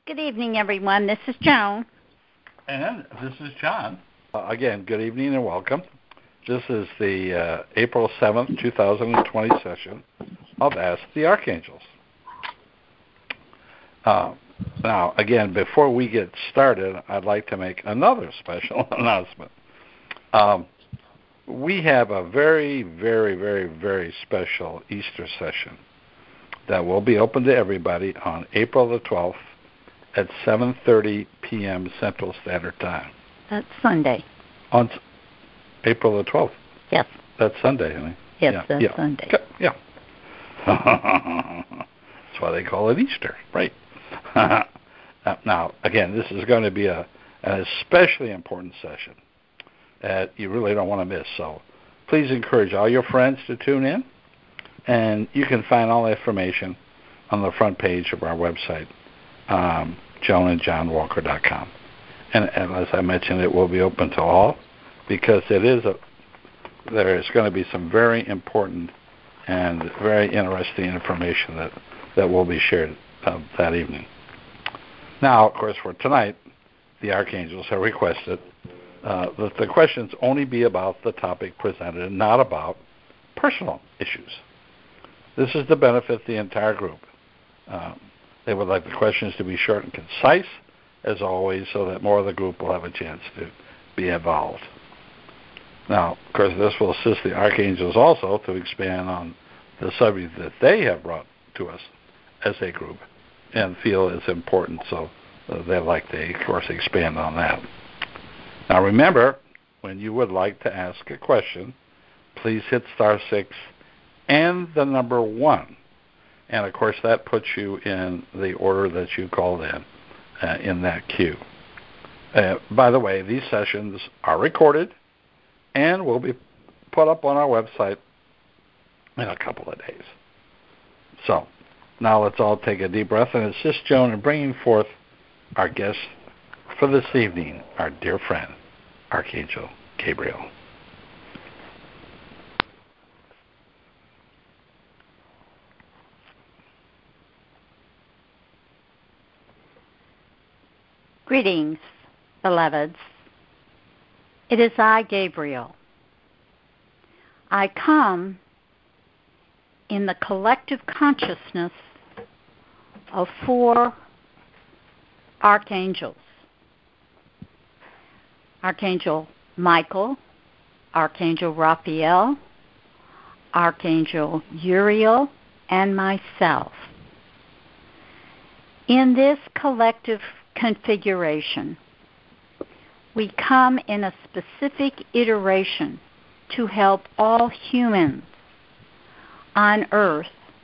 Good evening, everyone. This is Joan. And this is John. Again, good evening and welcome. This is the April 7th, 2020 session of Ask the Archangels. Now, again, before we get started, I'd like to make another special announcement. We have a very, very, very, very special Easter session that will be open to everybody on April the 12th at 7:30 p.m. Central Standard Time. That's Sunday. On April the 12th? Yes. That's Sunday, honey. Yes, that's Sunday. Yeah. That's why they call it Easter, right? Now, again, this is going to be an especially important session that you really don't want to miss. So please encourage all your friends to tune in, and you can find all the information on the front page of our website, joanandjohnwalker.com. And as I mentioned, it will be open to all because there is going to be some very important and very interesting information that will be shared that evening. Now, of course, for tonight, the Archangels have requested that the questions only be about the topic presented and not about personal issues. This is to benefit the entire group. They would like the questions to be short and concise, as always, so that more of the group will have a chance to be involved. Now, of course, this will assist the Archangels also to expand on the subject that they have brought to us as a group and feel is important, so they'd like to, of course, expand on that. Now, remember, when you would like to ask a question, please hit *6 and the number 1. And, of course, that puts you in the order that you called in that queue. By the way, these sessions are recorded and will be put up on our website in a couple of days. So, now let's all take a deep breath and assist Joan in bringing forth our guest for this evening, our dear friend, Archangel Gabriel. Greetings, beloveds. It is I, Gabriel. I come in the collective consciousness of 4 archangels. Archangel Michael, Archangel Raphael, Archangel Uriel, and myself. In this collective configuration, we come in a specific iteration to help all humans on Earth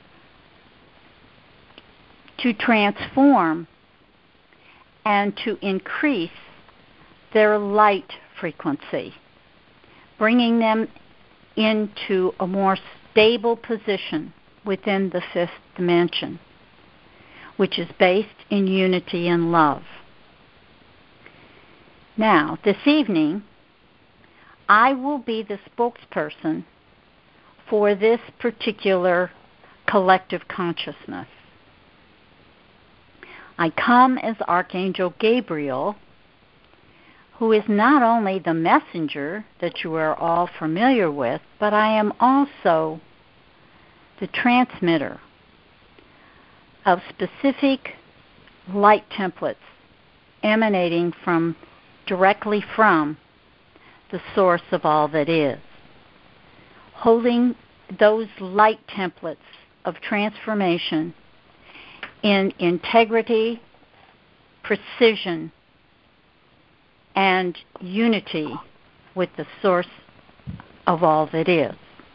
to transform and to increase their light frequency, bringing them into a more stable position within the 5th dimension, which is based in unity and love. Now, this evening, I will be the spokesperson for this particular collective consciousness. I come as Archangel Gabriel, who is not only the messenger that you are all familiar with, but I am also the transmitter of specific light templates emanating directly from the source of all that is, holding those light templates of transformation in integrity, precision, and unity with the source of all that is.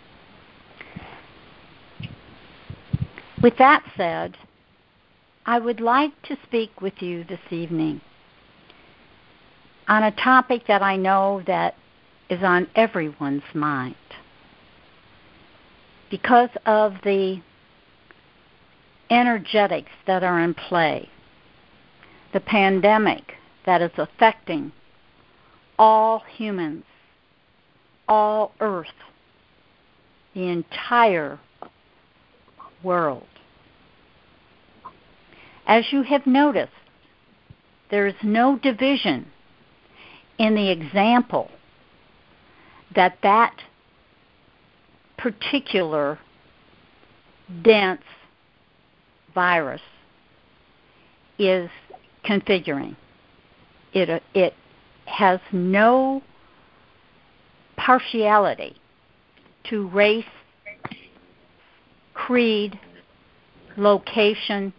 With that said, I would like to speak with you this evening on a topic that I know that is on everyone's mind. Because of the energetics that are in play, the pandemic that is affecting all humans, all Earth, the entire world. As you have noticed, There is no division in the example that particular dense virus is configuring. It has no partiality to race, creed, location,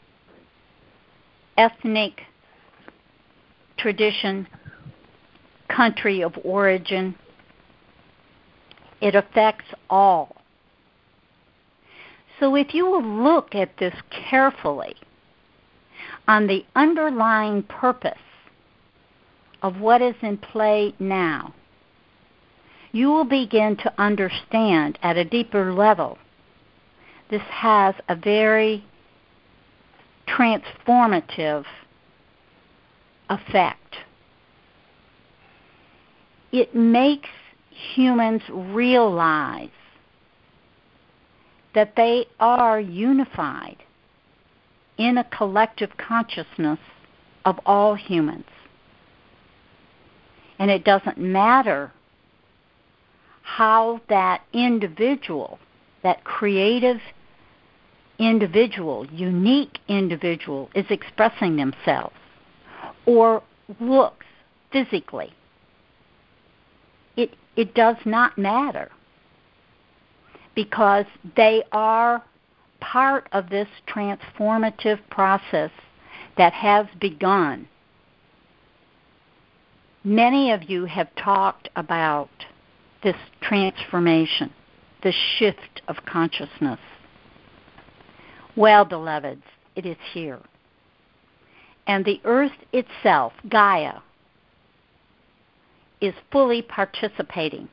ethnic tradition, country of origin. It affects all. So if you will look at this carefully on the underlying purpose of what is in play now, you will begin to understand at a deeper level this has a very transformative effect. It makes humans realize that they are unified in a collective consciousness of all humans. And it doesn't matter how that individual, that creative individual, unique individual, is expressing themselves or looks physically. It does not matter, because they are part of this transformative process that has begun. Many of you have talked about this transformation, the shift of consciousness. Well, beloveds, it is here. And the earth itself, Gaia, is fully participating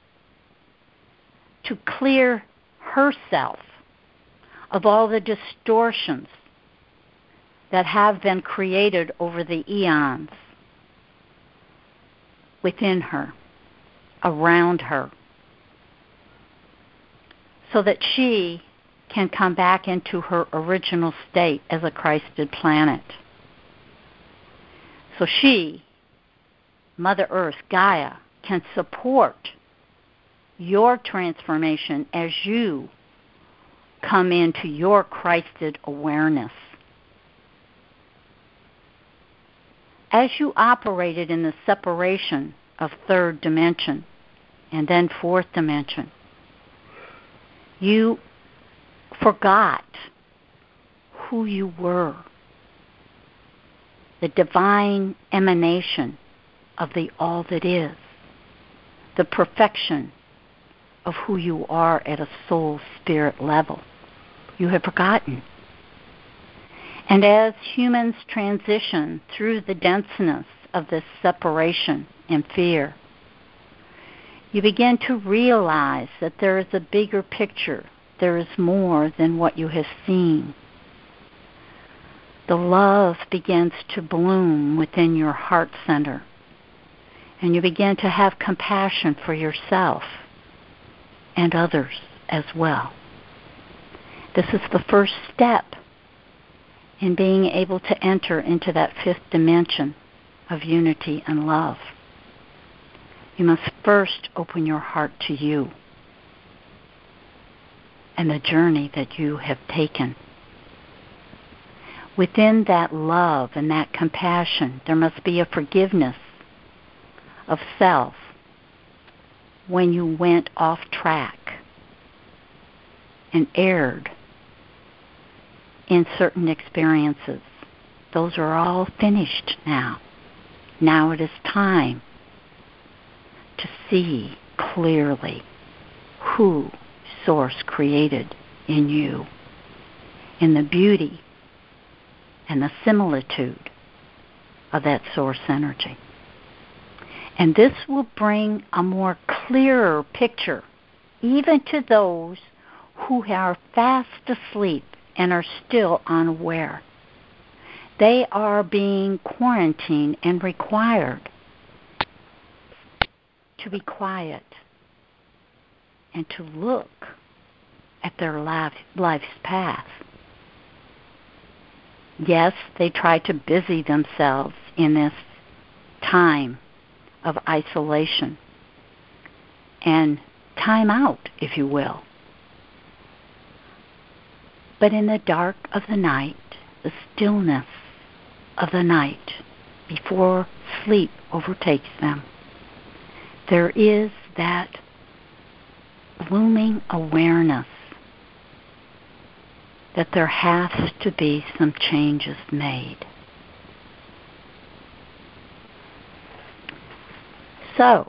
to clear herself of all the distortions that have been created over the eons within her, around her, so that she can come back into her original state as a Christed planet. So she, Mother Earth, Gaia, can support your transformation as you come into your Christed awareness. As you operated in the separation of third dimension and then fourth dimension, you forgot who you were, the divine emanation of the all that is, the perfection of who you are at a soul spirit level. You have forgotten. And as humans transition through the denseness of this separation and fear, you begin to realize that there is a bigger picture. There is more than what you have seen. The love begins to bloom within your heart center, and you begin to have compassion for yourself and others as well. This is the first step in being able to enter into that fifth dimension of unity and love. You must first open your heart to you and the journey that you have taken. Within that love and that compassion, there must be a forgiveness of self when you went off track and erred in certain experiences. Those are all finished now. Now it is time to see clearly who Source created in you, in the beauty and the similitude of that Source energy. And this will bring a more clearer picture even to those who are fast asleep and are still unaware. They are being quarantined and required to be quiet and to look at their life's path. Yes, they try to busy themselves in this time of isolation and time out, if you will. But in the dark of the night, the stillness of the night, before sleep overtakes them, there is that looming awareness that there has to be some changes made. So,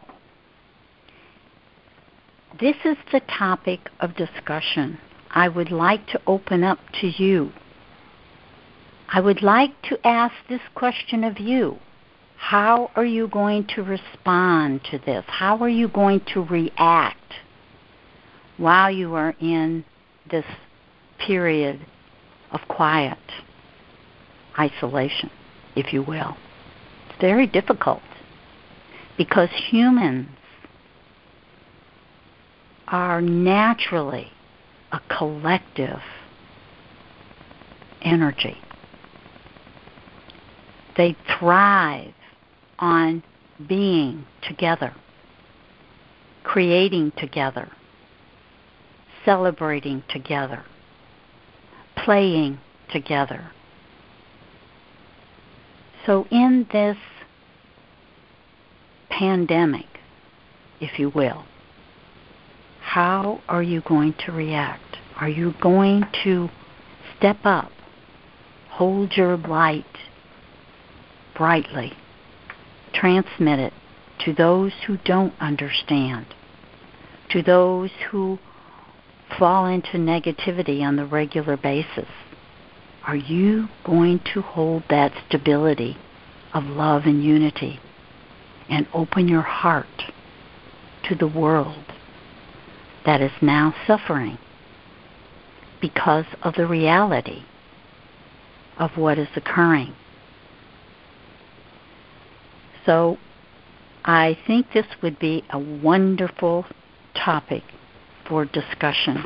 this is the topic of discussion I would like to open up to you. I would like to ask this question of you. How are you going to respond to this? How are you going to react while you are in this period of quiet, isolation, if you will? It's very difficult because humans are naturally a collective energy. They thrive on being together, creating together, celebrating together, playing together. So in this pandemic, if you will, how are you going to react? Are you going to step up, hold your light brightly, transmit it to those who don't understand, to those who fall into negativity on the regular basis? Are you going to hold that stability of love and unity and open your heart to the world that is now suffering because of the reality of what is occurring? So I think this would be a wonderful topic for discussion.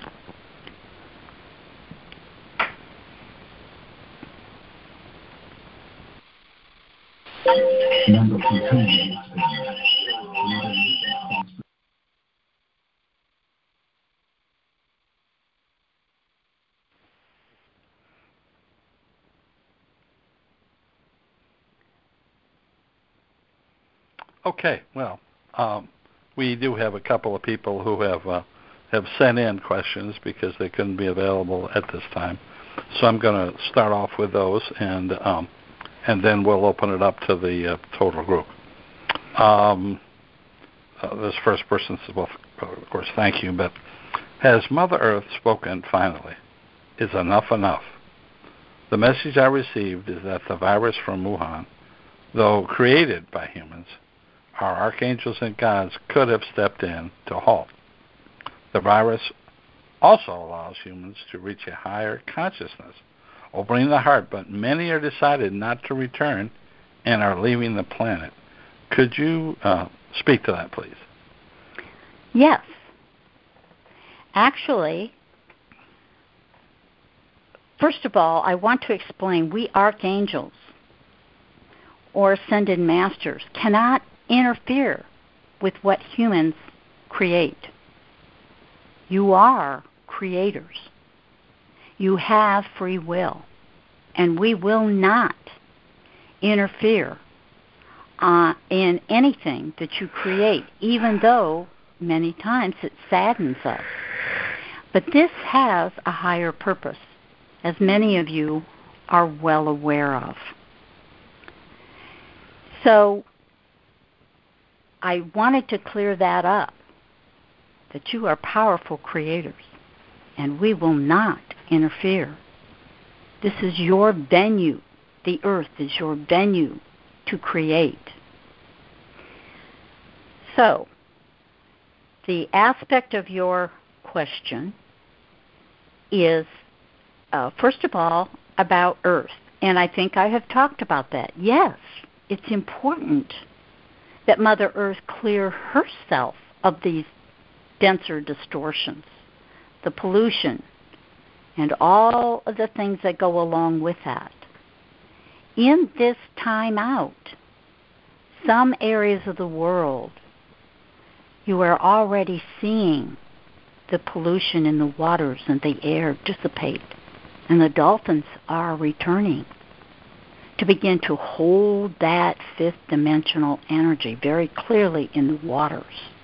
Okay, well, we do have a couple of people who have sent in questions because they couldn't be available at this time. So I'm going to start off with those, and then we'll open it up to the total group. This first person says, well, of course, thank you, but has Mother Earth spoken finally? Is enough enough? The message I received is that the virus from Wuhan, though created by humans, our archangels and gods could have stepped in to halt. The virus also allows humans to reach a higher consciousness, opening the heart, but many are decided not to return and are leaving the planet. Could you speak to that, please? Yes. Actually, first of all, I want to explain we archangels or ascended masters cannot interfere with what humans create. You are creators. You have free will, and we will not interfere in anything that you create, even though many times it saddens us. But this has a higher purpose, as many of you are well aware of. So I wanted to clear that up, that you are powerful creators, and we will not interfere. This is your venue. The earth is your venue to create. So, the aspect of your question is, first of all, about Earth. And I think I have talked about that. Yes, it's important that Mother Earth clear herself of these denser distortions, the pollution, and all of the things that go along with that. in this time out, some areas of the world, you are already seeing the pollution in the waters and the air dissipate, and the dolphins are returning to begin to hold that fifth dimensional energy very clearly in the waters.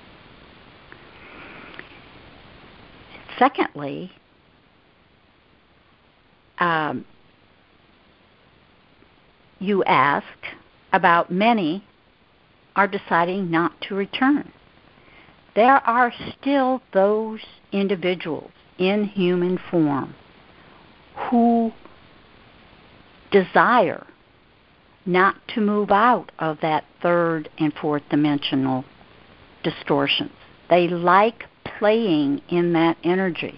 Secondly, you ask about many are deciding not to return. There are still those individuals in human form who desire not to move out of that third and fourth dimensional distortions. They like playing in that energy.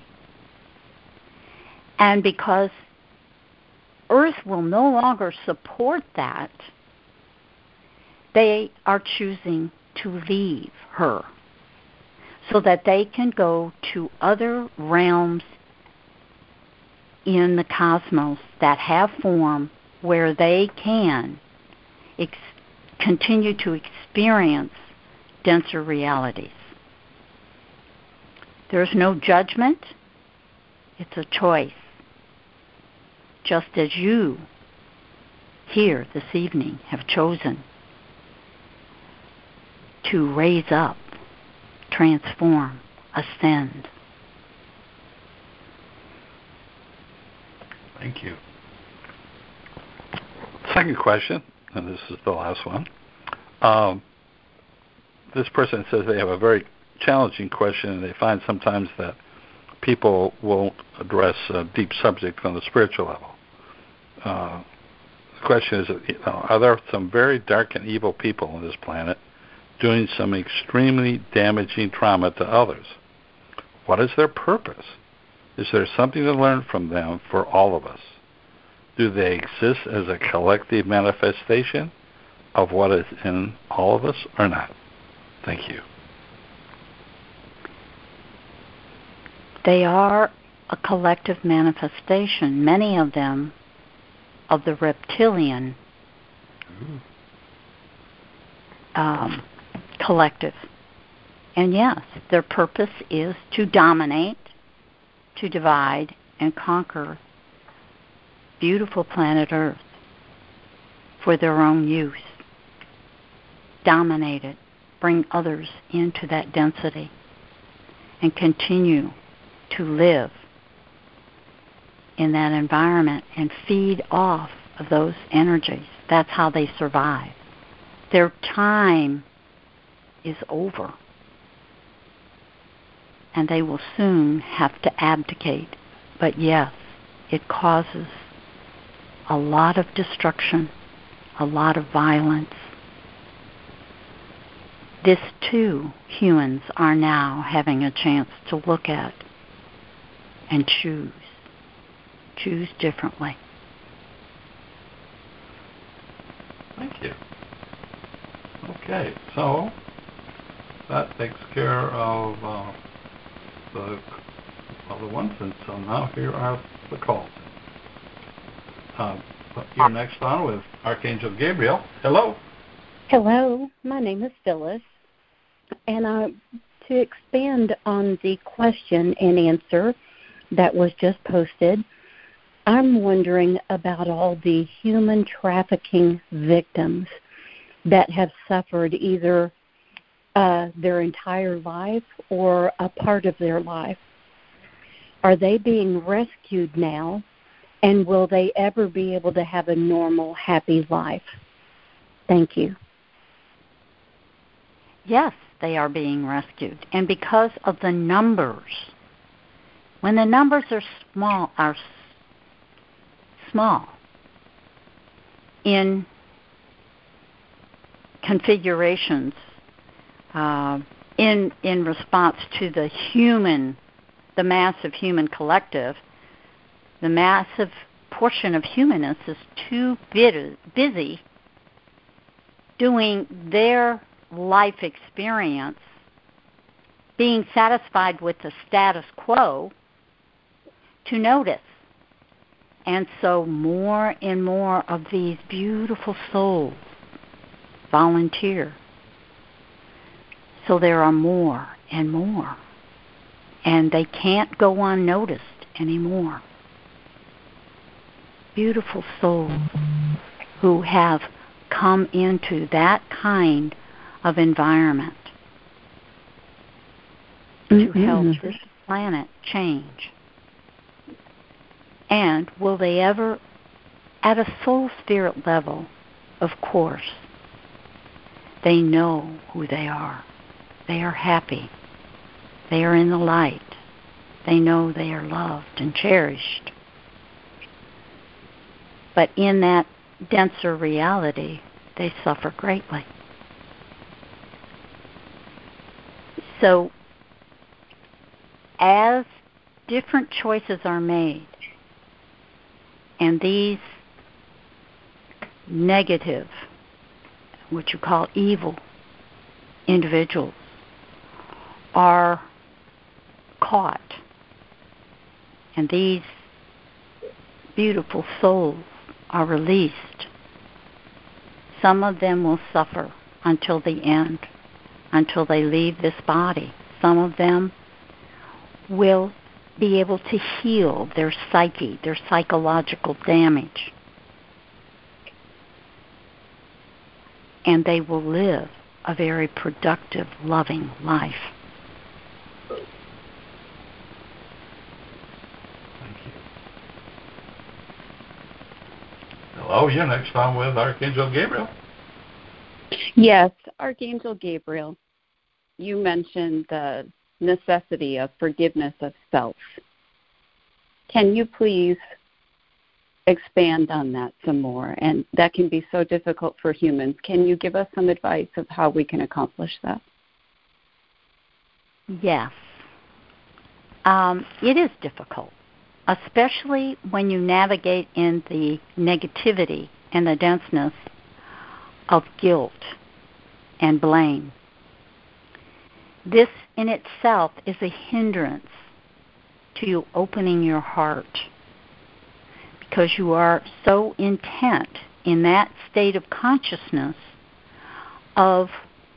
And because Earth will no longer support that, they are choosing to leave her so that they can go to other realms in the cosmos that have form where they can continue to experience denser realities. There's no judgment. It's a choice. Just as you here this evening have chosen to raise up, transform, ascend. Thank you. Second question, and this is the last one. This person says they have a very challenging question, and they find sometimes that people won't address deep subjects on the spiritual level. The question is, are there some very dark and evil people on this planet doing some extremely damaging trauma to others? What is their purpose? Is there something to learn from them for all of us? Do they exist as a collective manifestation of what is in all of us or not? Thank you. They are a collective manifestation, many of them, of the reptilian collective. And yes, their purpose is to dominate, to divide, and conquer beautiful planet Earth for their own use. Dominate it, bring others into that density, and continue to live in that environment and feed off of those energies. That's how they survive. Their time is over, and they will soon have to abdicate. But yes, it causes a lot of destruction, a lot of violence. This too, humans are now having a chance to look at and choose differently. Thank you. Okay, so that takes care of the other ones, and so now here are the calls. You're next on with Archangel Gabriel. Hello. Hello, my name is Phyllis, and to expand on the question and answer that was just posted, I'm wondering about all the human trafficking victims that have suffered either their entire life or a part of their life. Are they being rescued now, and will they ever be able to have a normal, happy life? Thank you. Yes, they are being rescued. And because of the numbers, when the numbers are small in configurations, in response to the massive human collective, the massive portion of humanness is too busy doing their life experience, being satisfied with the status quo, to notice. And so more and more of these beautiful souls volunteer. So there are more and more. And they can't go unnoticed anymore. Beautiful souls who have come into that kind of environment to help this planet change. And will they ever, at a soul spirit level, of course, they know who they are. They are happy. They are in the light. They know they are loved and cherished. But in that denser reality, they suffer greatly. So, as different choices are made, and these negative, what you call evil individuals, are caught, and these beautiful souls are released, some of them will suffer until the end, until they leave this body. Some of them will be able to heal their psyche, their psychological damage. And they will live a very productive, loving life. Thank you. Hello, you're next on with Archangel Gabriel. Yes, Archangel Gabriel, you mentioned the necessity of forgiveness of self. Can you please expand on that some more? And that can be so difficult for humans. Can you give us some advice of how we can accomplish that? Yes. It is difficult, especially when you navigate in the negativity and the denseness of guilt and blame. This in itself is a hindrance to you opening your heart, because you are so intent in that state of consciousness of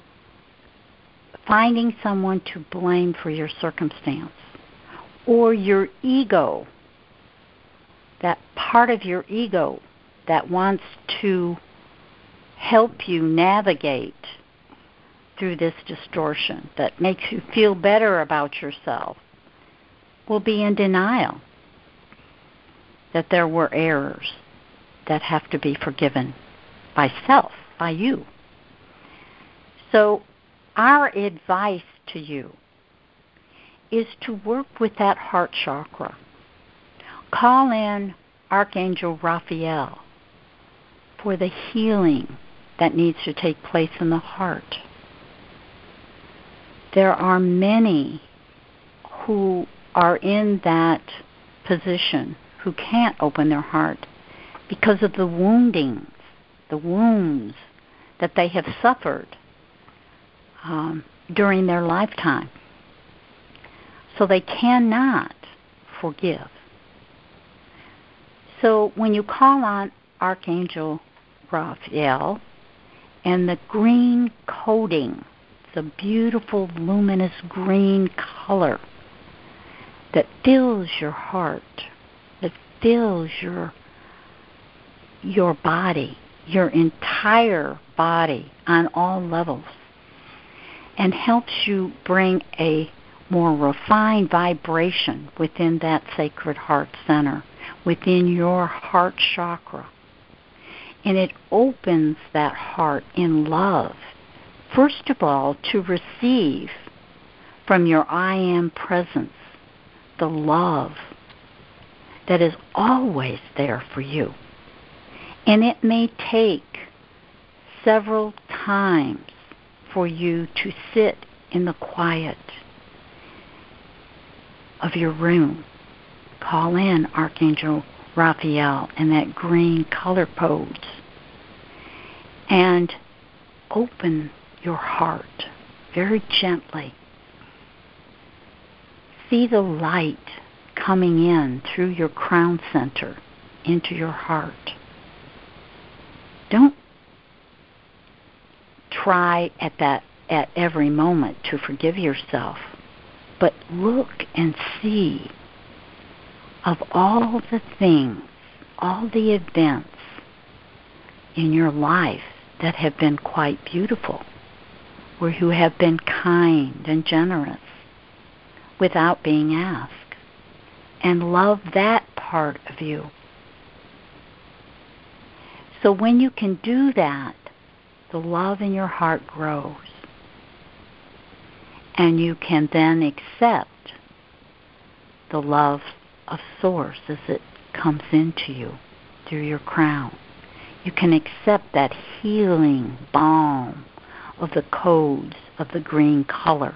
finding someone to blame for your circumstance, or your ego, that part of your ego that wants to help you navigate through this distortion, that makes you feel better about yourself, will be in denial that there were errors that have to be forgiven by self, by you. So our advice to you is to work with that heart chakra. Call in Archangel Raphael for the healing that needs to take place in the heart. There are many who are in that position who can't open their heart because of the wounds that they have suffered during their lifetime. So they cannot forgive. So when you call on Archangel Raphael and the green coating, it's a beautiful luminous green color that fills your heart, that fills your body, your entire body on all levels, and helps you bring a more refined vibration within that sacred heart center, within your heart chakra. And it opens that heart in love, first of all, to receive from your I Am presence the love that is always there for you. And it may take several times for you to sit in the quiet of your room. Call in Archangel Raphael and that green color codes and open your heart very gently. See the light coming in through your crown center into your heart. Don't try at every moment to forgive yourself, but look and see of all the things, all the events in your life that have been quite beautiful, where you have been kind and generous without being asked, and love that part of you. So when you can do that, the love in your heart grows, and you can then accept the love of Source as it comes into you through your crown. You can accept that healing balm of the codes of the green color.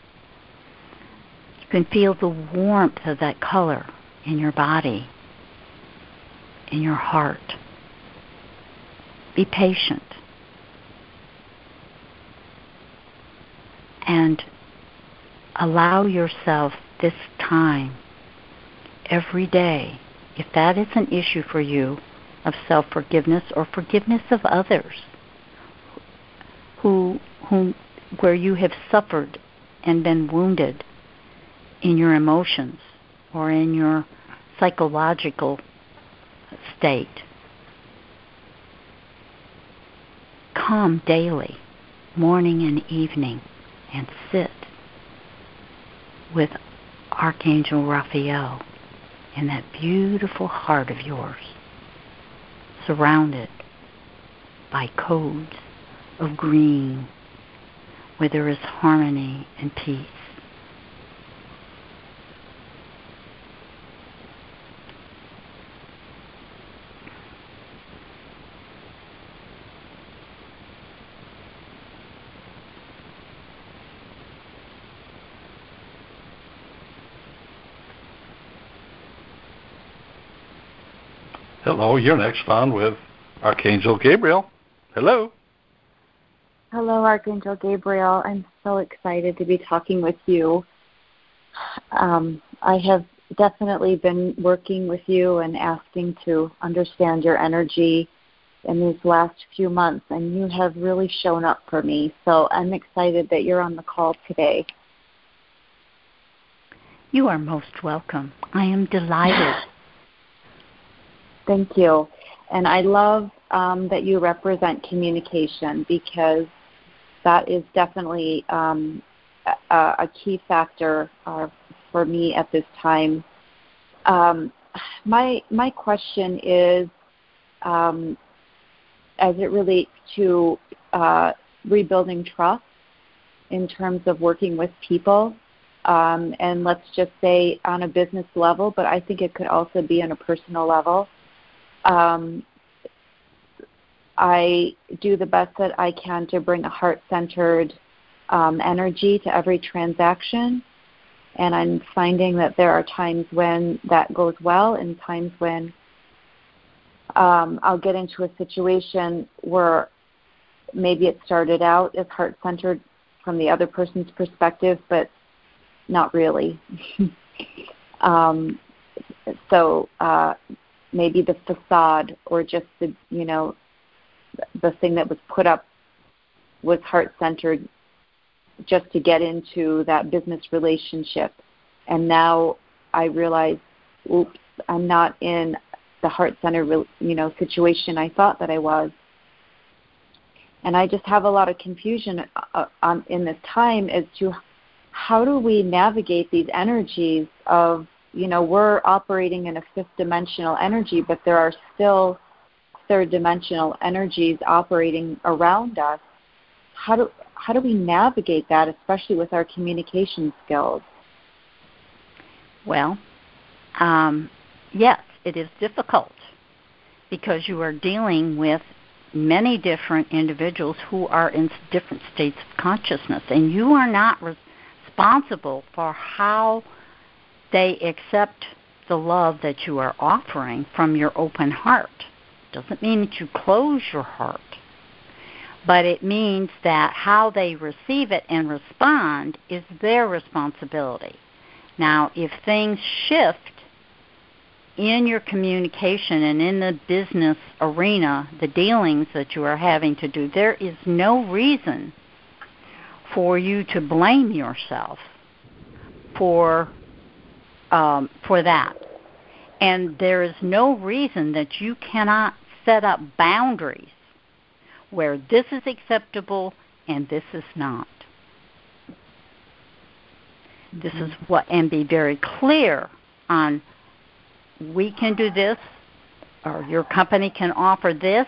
You can feel the warmth of that color in your body, in your heart. Be patient. And allow yourself this time every day, if that is an issue for you, of self-forgiveness or forgiveness of others where you have suffered and been wounded in your emotions or in your psychological state. Come daily, morning and evening, and sit with Archangel Raphael in that beautiful heart of yours, surrounded by codes of green, where there is harmony and peace. Hello, you're next on with Archangel Gabriel. Hello. Hello, Archangel Gabriel. I'm so excited to be talking with you. I have definitely been working with you and asking to understand your energy in these last few months, and you have really shown up for me. So I'm excited that you're on the call today. You are most welcome. I am delighted. Thank you. And I love that you represent communication, because that is definitely a key factor for me at this time. My question is, as it relates to rebuilding trust in terms of working with people, and let's just say on a business level, but I think it could also be on a personal level. I do the best that I can to bring a heart-centered energy to every transaction, and I'm finding that there are times when that goes well and times when I'll get into a situation where maybe it started out as heart-centered from the other person's perspective, but not really. So maybe the facade or just the thing that was put up was heart-centered just to get into that business relationship. And now I realize, oops, I'm not in the heart-centered, situation I thought that I was. And I just have a lot of confusion in this time as to how do we navigate these energies of, we're operating in a fifth-dimensional energy, but there are still third-dimensional energies operating around us. How do we navigate that, especially with our communication skills? Well, yes, it is difficult because you are dealing with many different individuals who are in different states of consciousness, and you are not responsible for how they accept the love that you are offering from your open heart. Doesn't mean that you close your heart, but it means that how they receive it and respond is their responsibility. Now, if things shift in your communication and in the business arena, the dealings that you are having to do, there is no reason for you to blame yourself for that. And there is no reason that you cannot set up boundaries where this is acceptable and this is not. This is what, and be very clear on, we can do this, or your company can offer this,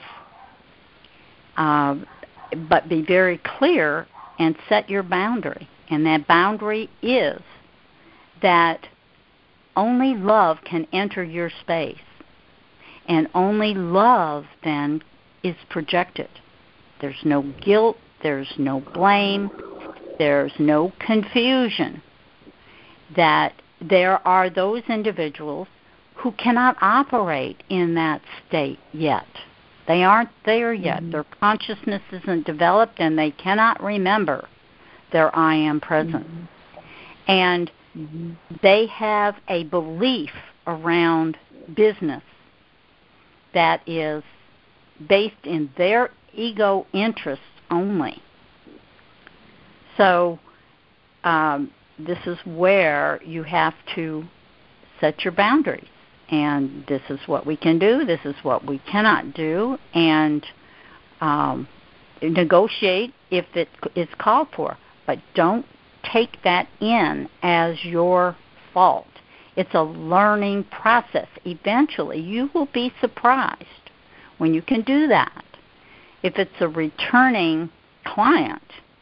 but be very clear and set your boundary. And that boundary is that only love can enter your space, and only love then is projected. There's no guilt, there's no blame, there's no confusion. That there are those individuals who cannot operate in that state yet. They aren't there yet. Mm-hmm. Their consciousness isn't developed, and they cannot remember their I am present. Mm-hmm. And they have a belief around business that is based in their ego interests only. So this is where you have to set your boundaries. And this is what we can do, this is what we cannot do, and negotiate if it is called for. But don't take that in as your fault. It's a learning process. Eventually, you will be surprised when you can do that. If it's a returning client,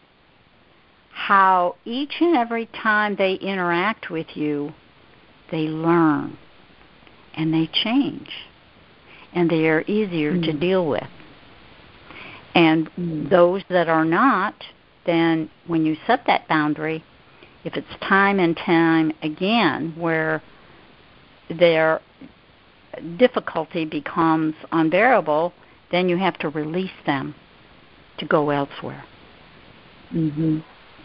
how each and every time they interact with you, they learn and they change, and they are easier to deal with. And those that are not, then when you set that boundary, if it's time and time again where their difficulty becomes unbearable, then you have to release them to go elsewhere. Mm-hmm.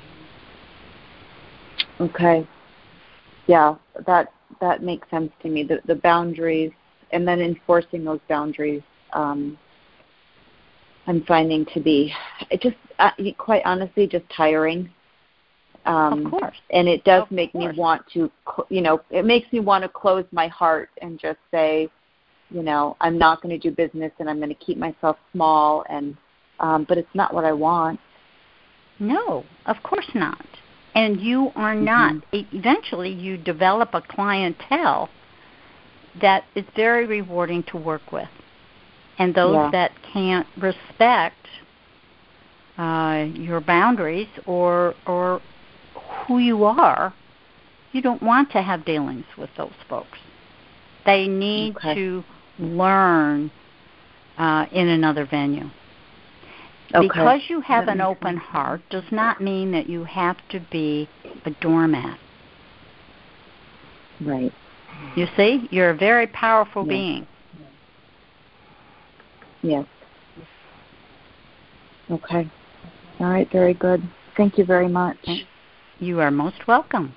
Okay. Yeah, that makes sense to me. The boundaries, and then enforcing those boundaries, I'm finding to be just quite honestly just tiring. Of course. And it does make me want to, it makes me want to close my heart and just say, I'm not going to do business, and I'm going to keep myself small, and but it's not what I want. No, of course not. And you are not. Eventually, you develop a clientele that is very rewarding to work with. And those that can't respect your boundaries or who you are, you don't want to have dealings with those folks. They need to learn in another venue. Okay. Because you have an open heart does not mean that you have to be a doormat. Right. You see, you're a very powerful being. Yes. Okay. All right, very good. Thank you very much. You are most welcome.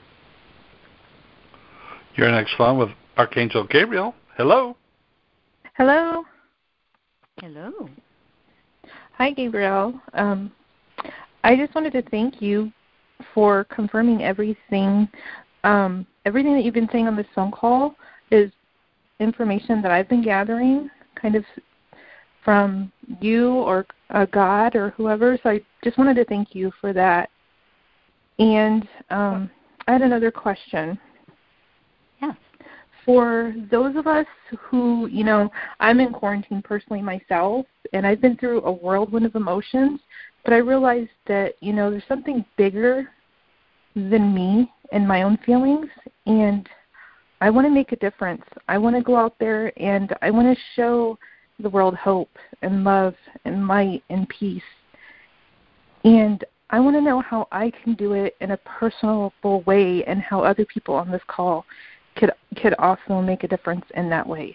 You're next on with Archangel Gabriel. Hello. Hello. Hello. Hi, Gabriel. I just wanted to thank you for confirming everything. Everything that you've been saying on this phone call is information that I've been gathering kind of from you or God or whoever. So I just wanted to thank you for that. And I had another question. Yes. For those of us who, I'm in quarantine personally myself, and I've been through a whirlwind of emotions, but I realized that, there's something bigger than me and my own feelings, and I want to make a difference. I want to go out there, and I want to show the world hope and love and light and peace. And I want to know how I can do it in a personable way, and how other people on this call could also make a difference in that way.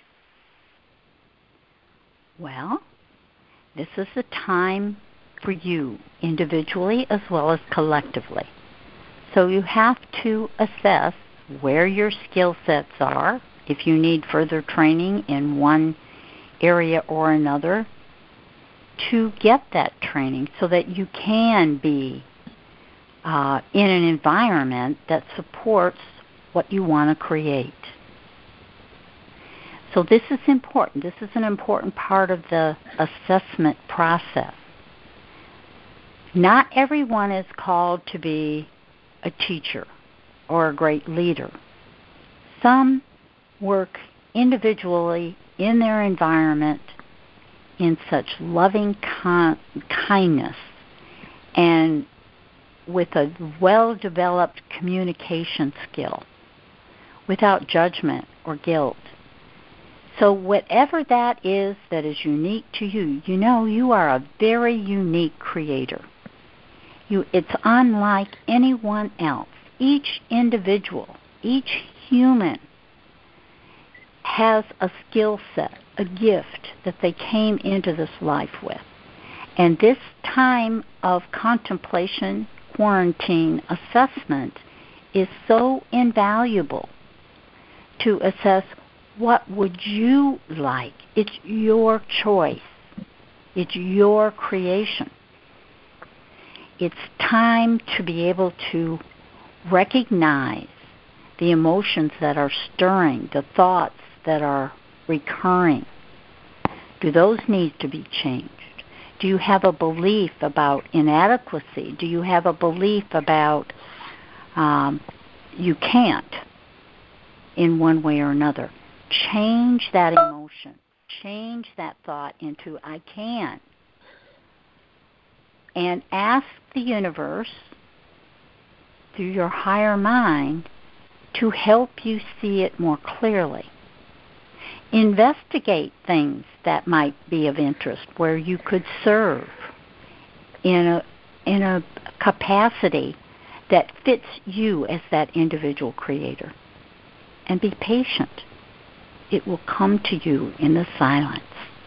Well, this is a time for you individually as well as collectively. So you have to assess where your skill sets are if you need further training in one area or another, to get that training so that you can be in an environment that supports what you want to create. So this is important. This is an important part of the assessment process. Not everyone is called to be a teacher or a great leader. Some work individually in their environment in such loving kindness and with a well-developed communication skill without judgment or guilt. So whatever that is unique to you, you know you are a very unique creator. It's unlike anyone else. Each individual, each human has a skill set, a gift that they came into this life with. And this time of contemplation, quarantine, assessment is so invaluable to assess what would you like. It's your choice. It's your creation. It's time to be able to recognize the emotions that are stirring, the thoughts that are recurring. Do those need to be changed? Do you have a belief about inadequacy? Do you have a belief about you can't in one way or another? Change that emotion. Change that thought into I can. And ask the universe, through your higher mind, to help you see it more clearly. Investigate things that might be of interest where you could serve in a capacity that fits you as that individual creator. And be patient. It will come to you in the silence.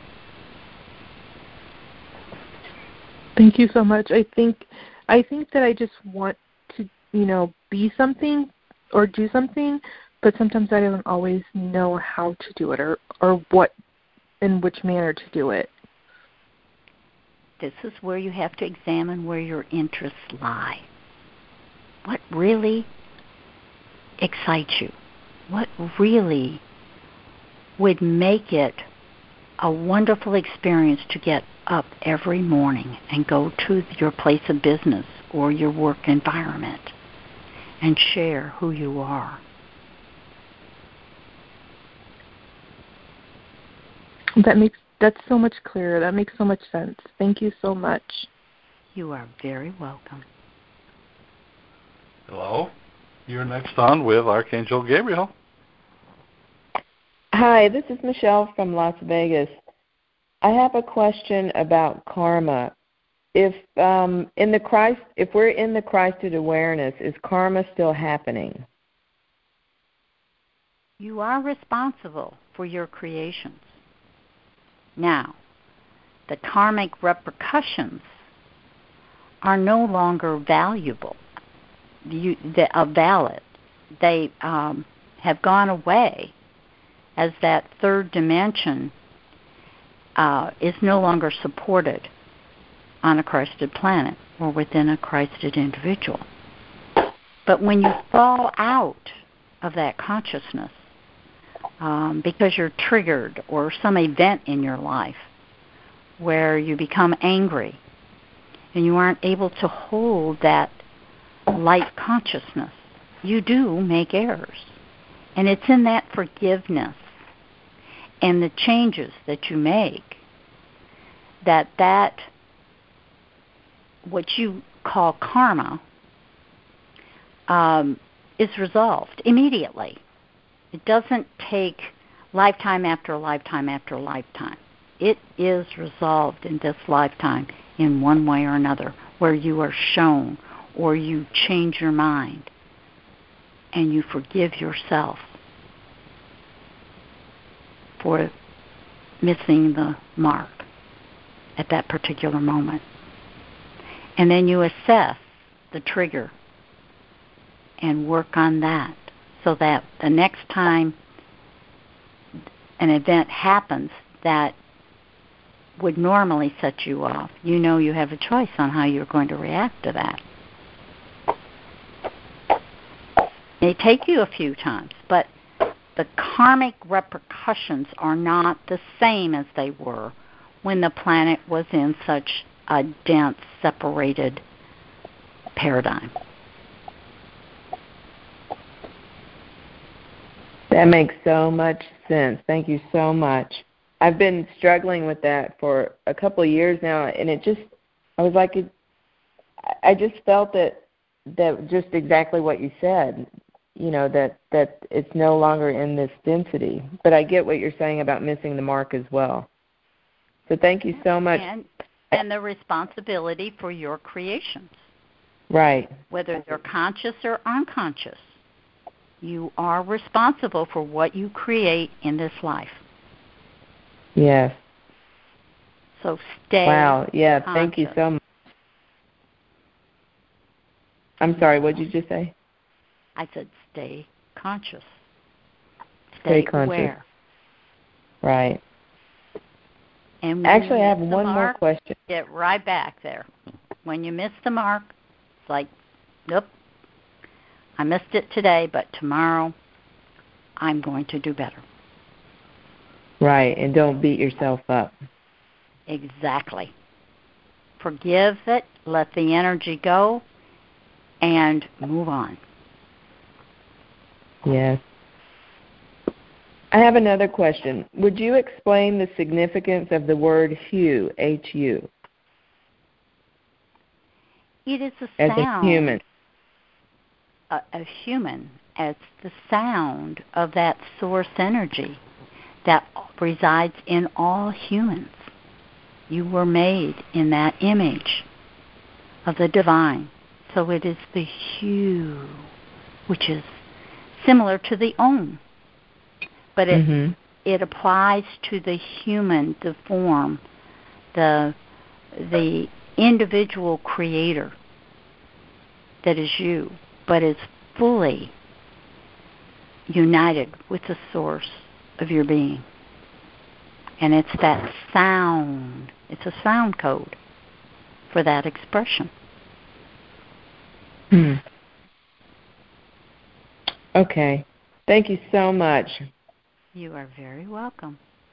Thank you so much. I think that I just want to, be something or do something, but sometimes I don't always know how to do it or what, in which manner to do it. This is where you have to examine where your interests lie. What really excites you? What really would make it a wonderful experience to get up every morning and go to your place of business or your work environment and share who you are? That's so much clearer. That makes so much sense. Thank you so much. You are very welcome. Hello. You're next on with Archangel Gabriel. Hi, this is Michelle from Las Vegas. I have a question about karma. If we're in the Christed awareness, is karma still happening? You are responsible for your creations. Now, the karmic repercussions are no longer valuable, valid. They have gone away as that third dimension is no longer supported on a Christed planet or within a Christed individual. But when you fall out of that consciousness, because you're triggered or some event in your life where you become angry and you aren't able to hold that light consciousness, you do make errors. And it's in that forgiveness and the changes that you make that what you call karma is resolved immediately. It doesn't take lifetime after lifetime after lifetime. It is resolved in this lifetime in one way or another, where you are shown or you change your mind and you forgive yourself for missing the mark at that particular moment. And then you assess the trigger and work on that so that the next time an event happens that would normally set you off, you know you have a choice on how you're going to react to that. It may take you a few times, but the karmic repercussions are not the same as they were when the planet was in such a dense, separated paradigm. That makes so much sense. Thank you so much. I've been struggling with that for a couple of years now, and I just felt that just exactly what you said, that it's no longer in this density. But I get what you're saying about missing the mark as well. So thank you so much. And the responsibility for your creations. Right. Whether they're conscious or unconscious. You are responsible for what you create in this life. Yes. So stay Wow. Yeah, conscious. Thank you so much. I'm sorry, what did you just say? I said stay conscious. Stay conscious. Aware. Right. And actually, I have one more question. Get right back there. When you miss the mark, it's like, nope, I missed it today, but tomorrow I'm going to do better. Right, and don't beat yourself up. Exactly. Forgive it, let the energy go, and move on. Yes. I have another question. Would you explain the significance of the word hue, H-U? It is a sound. As a human. A human, as the sound of that source energy that resides in all humans. You were made in that image of the divine. So it is the hue, which is similar to the Om. But it applies to the human, the form, the individual creator that is you, but is fully united with the source of your being. And it's that sound. It's a sound code for that expression. Okay. Thank you so much. You are very welcome.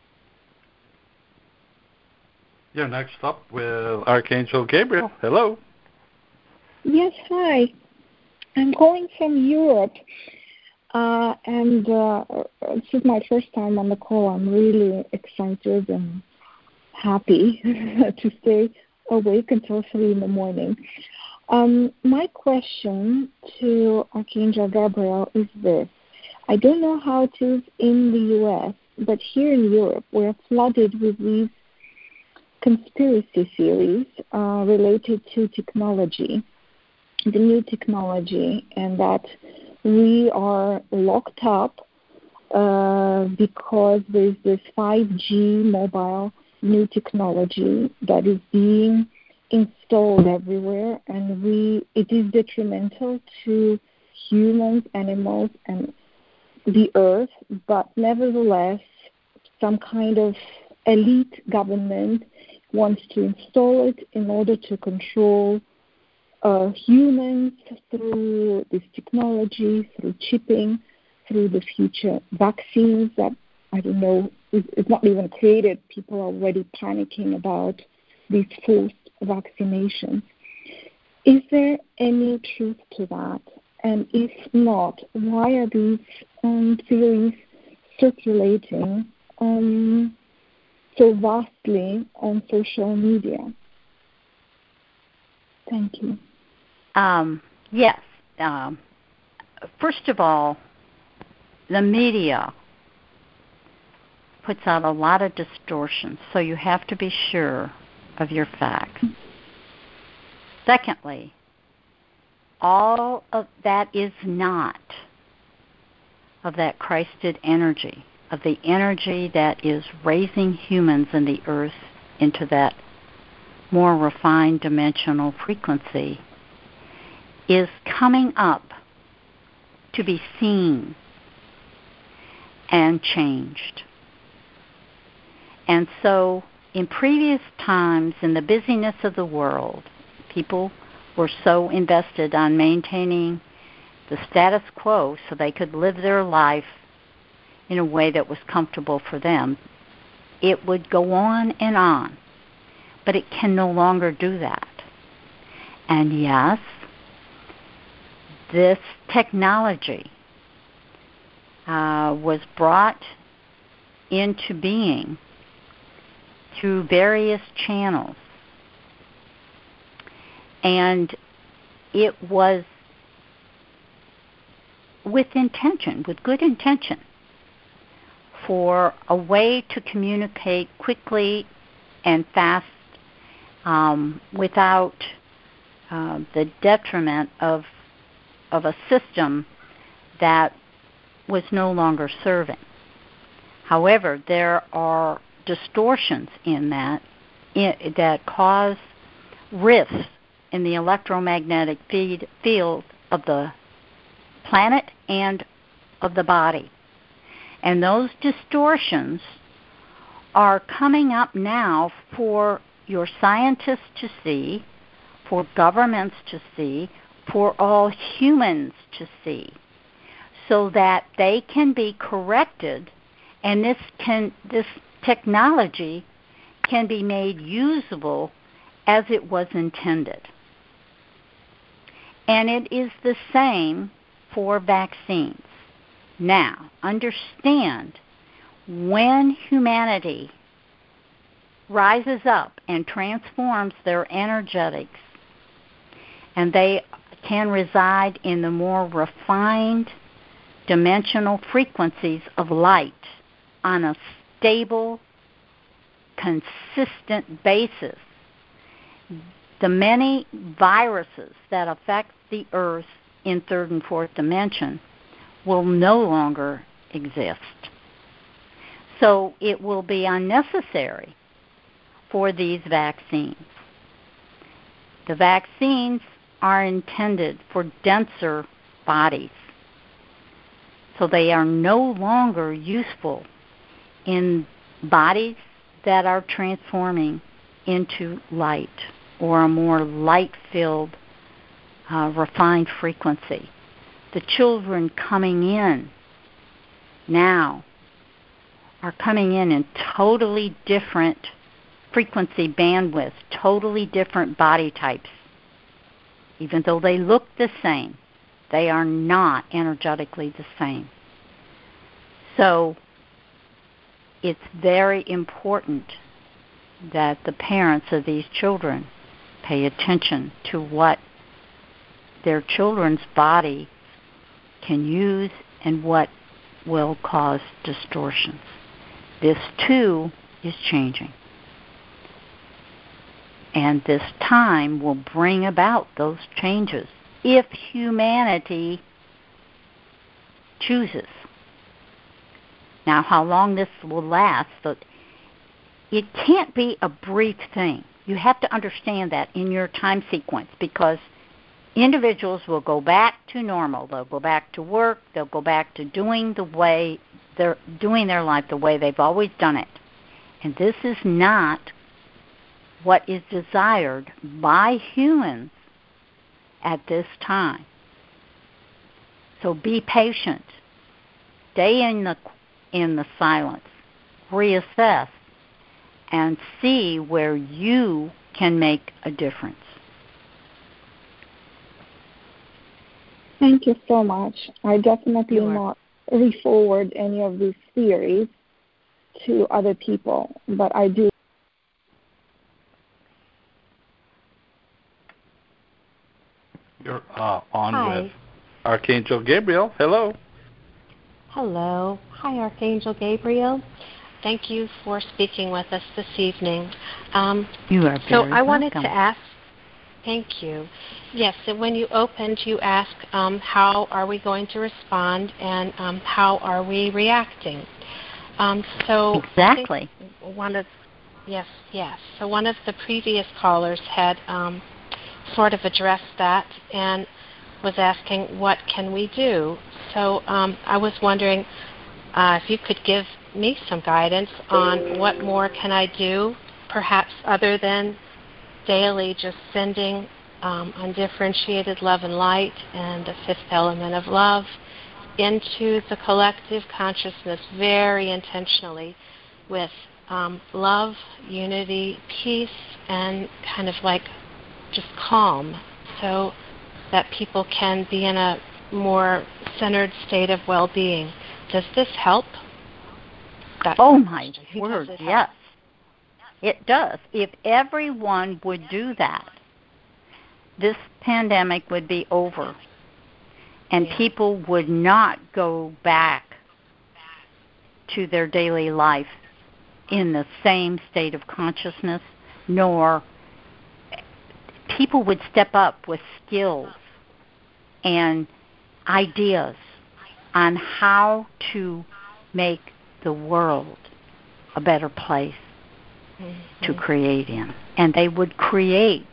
You're next up with Archangel Gabriel. Hello. Yes, hi. I'm calling from Europe, and this is my first time on the call. I'm really excited and happy to stay awake until 3 in the morning. My question to Archangel Gabriel is this. I don't know how it is in the U.S., but here in Europe, we're flooded with these conspiracy theories related to technology, the new technology, and that we are locked up because there's this 5G mobile new technology that is being installed everywhere, and it is detrimental to humans, animals, and the earth, but nevertheless, some kind of elite government wants to install it in order to control humans through this technology, through chipping, through the future vaccines that, I don't know, it's not even created. People are already panicking about these forced vaccinations. Is there any truth to that? And if not, why are these theories circulating so vastly on social media? Thank you. Yes. First of all, the media puts out a lot of distortion, so you have to be sure of your facts. Secondly, all of that is not of that Christed energy, of the energy that is raising humans and the earth into that more refined dimensional frequency, is coming up to be seen and changed. And so in previous times, in the busyness of the world, people were so invested on maintaining the status quo so they could live their life in a way that was comfortable for them. It would go on and on, but it can no longer do that. And yes, this technology was brought into being through various channels. And it was with intention, with good intention, for a way to communicate quickly and fast without the detriment of a system that was no longer serving. However, there are distortions in that that cause rifts in the electromagnetic field of the planet and of the body. And those distortions are coming up now for your scientists to see, for governments to see, for all humans to see, so that they can be corrected, and this technology can be made usable as it was intended. And it is the same for vaccines. Now, understand, when humanity rises up and transforms their energetics, and they can reside in the more refined dimensional frequencies of light on a stable, consistent basis, the many viruses that affect the earth in third and fourth dimension will no longer exist. So it will be unnecessary for these vaccines. The vaccines are intended for denser bodies, so they are no longer useful in bodies that are transforming into light or a more light-filled, refined frequency. The children coming in now are coming in totally different frequency bandwidths, totally different body types. Even though they look the same, they are not energetically the same. So it's very important that the parents of these children pay attention to what their children's body can use and what will cause distortions. This, too, is changing. And this time will bring about those changes if humanity chooses. Now, how long this will last, it can't be a brief thing. You have to understand that in your time sequence, because individuals will go back to normal. They'll go back to work. They'll go back to doing their life the way they've always done it. And this is not what is desired by humans at this time. So be patient. Stay in the silence. Reassess and see where you can make a difference. Thank you so much. I definitely will not re-forward any of these theories to other people, but I do. You're on with Archangel Gabriel. Hello. Hello. Hi, Archangel Gabriel. Thank you for speaking with us this evening. You are very I wanted welcome. to ask, thank you. Yes, so when you opened, you asked how are we going to respond and how are we reacting. So exactly. So one of the previous callers had sort of addressed that and was asking what can we do. So I was wondering if you could give me some guidance on what more can I do, perhaps other than daily just sending undifferentiated love and light and the fifth element of love into the collective consciousness very intentionally with love, unity, peace, and kind of like just calm, so that people can be in a more centered state of well-being. Does this help? Oh my word, yes. It does. If everyone would do that, this pandemic would be over, and people would not go back to their daily life in the same state of consciousness, nor people would step up with skills and ideas on how to make the world a better place to create in. And they would create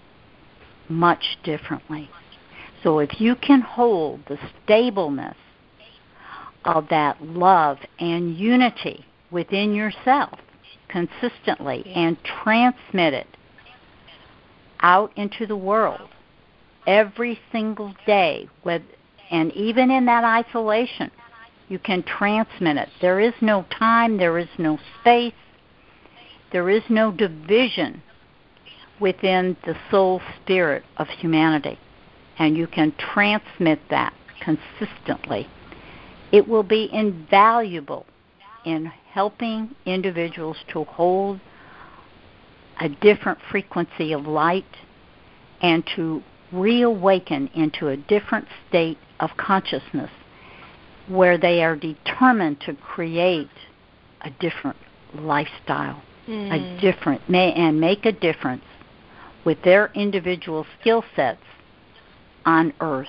much differently. So if you can hold the stableness of that love and unity within yourself consistently and transmit it out into the world every single day, and even in that isolation, you can transmit it. There is no time, there is no space, there is no division within the soul spirit of humanity, and you can transmit that consistently. It will be invaluable in helping individuals to hold a different frequency of light and to reawaken into a different state of consciousness where they are determined to create a different lifestyle, and make a difference with their individual skill sets on Earth.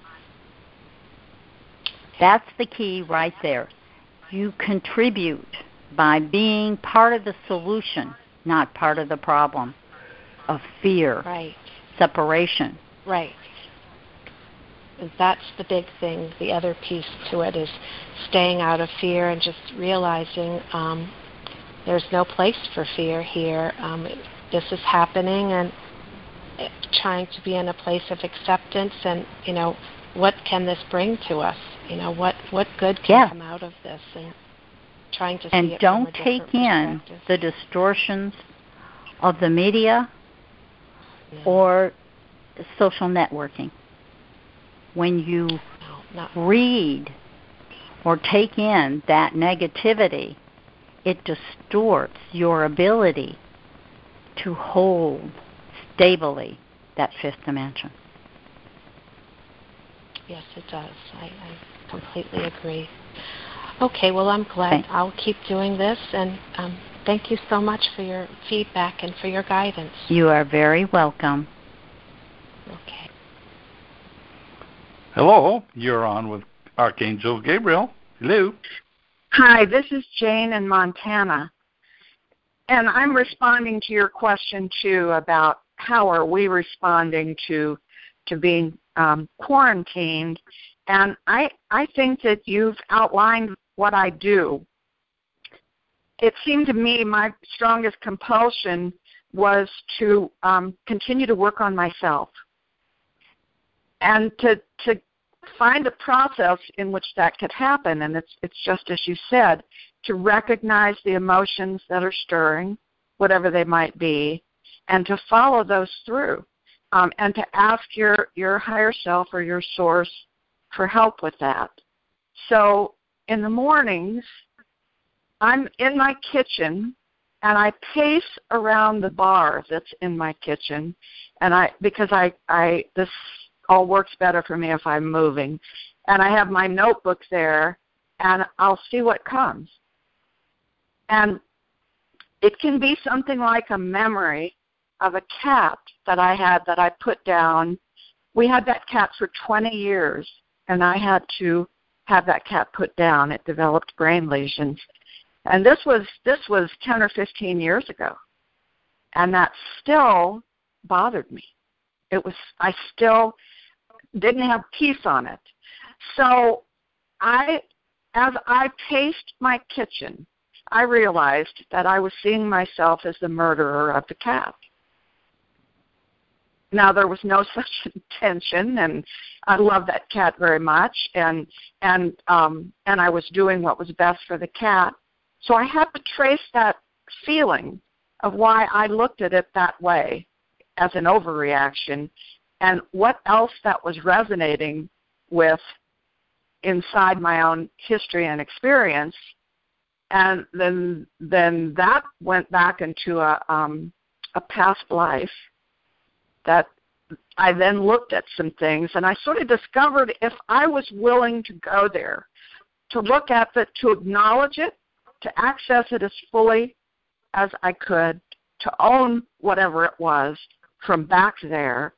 That's the key right there. You contribute by being part of the solution, not part of the problem of fear, separation. Right. And that's the big thing. The other piece to it is staying out of fear and just realizing there's no place for fear here. This is happening, and trying to be in a place of acceptance and, what can this bring to us? What good can come out of this? And trying to see it from a different perspective. And don't take in the distortions of the media or social networking. When you read or take in that negativity, it distorts your ability to hold stably that fifth dimension. Yes, it does. I completely agree. Okay, well, I'm glad. I'll keep doing this, and thank you so much for your feedback and for your guidance. You are very welcome. Okay. Hello, you're on with Archangel Gabriel. Hello. Hi, this is Jane in Montana. And I'm responding to your question, too, about how are we responding to being quarantined. And I think that you've outlined what I do. It seemed to me my strongest compulsion was to continue to work on myself and to find a process in which that could happen. And it's just as you said, to recognize the emotions that are stirring, whatever they might be, and to follow those through, and to ask your higher self or your source for help with that. So in the mornings, I'm in my kitchen, and I pace around the bar that's in my kitchen, and because this all works better for me if I'm moving, and I have my notebook there, and I'll see what comes. And it can be something like a memory of a cat that I had that I put down. We had that cat for 20 years, and I had to have that cat put down. It developed brain lesions. And this was 10 or 15 years ago. And that still bothered me. I still didn't have peace on it. So I as I paced my kitchen, I realized that I was seeing myself as the murderer of the cat. Now, there was no such intention, and I love that cat very much, and I was doing what was best for the cat. So I had to trace that feeling of why I looked at it that way as an overreaction, and what else that was resonating with inside my own history and experience. And then that went back into a past life that I then looked at some things, and I sort of discovered if I was willing to go there, to look at it, to acknowledge it, to access it as fully as I could, to own whatever it was from back there,